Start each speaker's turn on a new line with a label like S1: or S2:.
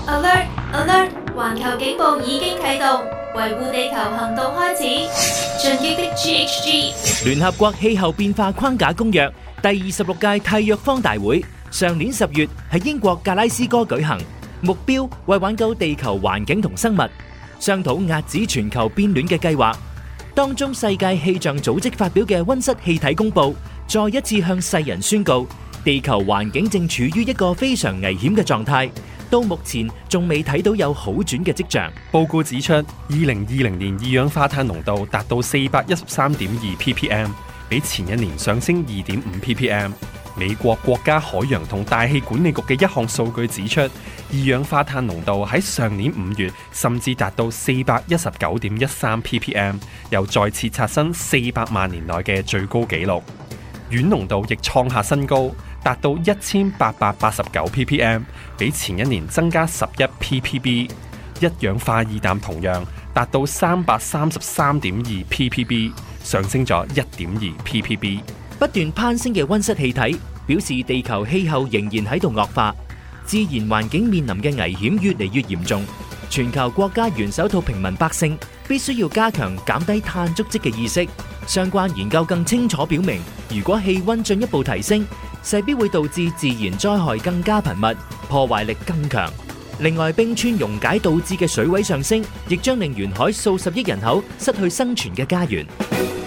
S1: Alert! Alert! 環球警報已經啟動，維護地球行動開始。進擊的 GHG。
S2: 聯合國氣候變化框架公約第26屆締約方大會上年10月喺英國格拉斯哥舉行，目標為挽救地球環境同生物，商討遏止全球變暖嘅計劃。當中世界氣象組織發表嘅溫室氣體公報，再一次向世人宣告，地球環境正處於一個非常危險嘅狀態。到目前仲未睇到有好轉嘅跡象。
S3: 報告指出，2020年二氧化碳濃度達到413.2 ppm， 比前一年上升2.5 ppm。美國國家海洋同大氣管理局嘅一項數據指出，二氧化碳濃度喺上年5月甚至達到419.13 ppm， 又再次刷新400萬年內嘅最高紀錄。氚濃度亦創下新高，達到1889 ppm， 比前一年增加11 ppb。一氧化二氮同樣達到333.2 ppb， 上升咗1.2 ppb。
S2: 不斷攀升嘅溫室氣體表示地球氣候仍然喺度惡化，自然環境面臨嘅危險越嚟越嚴重。全球國家元首同平民百姓必須要加強減低碳足跡嘅意識。相關研究更清楚表明，如果氣溫進一步提升，勢必會導致自然災害更加頻密，破壞力更強。另外，冰川溶解導致嘅水位上升，亦將令沿海數十億人口失去生存嘅家園。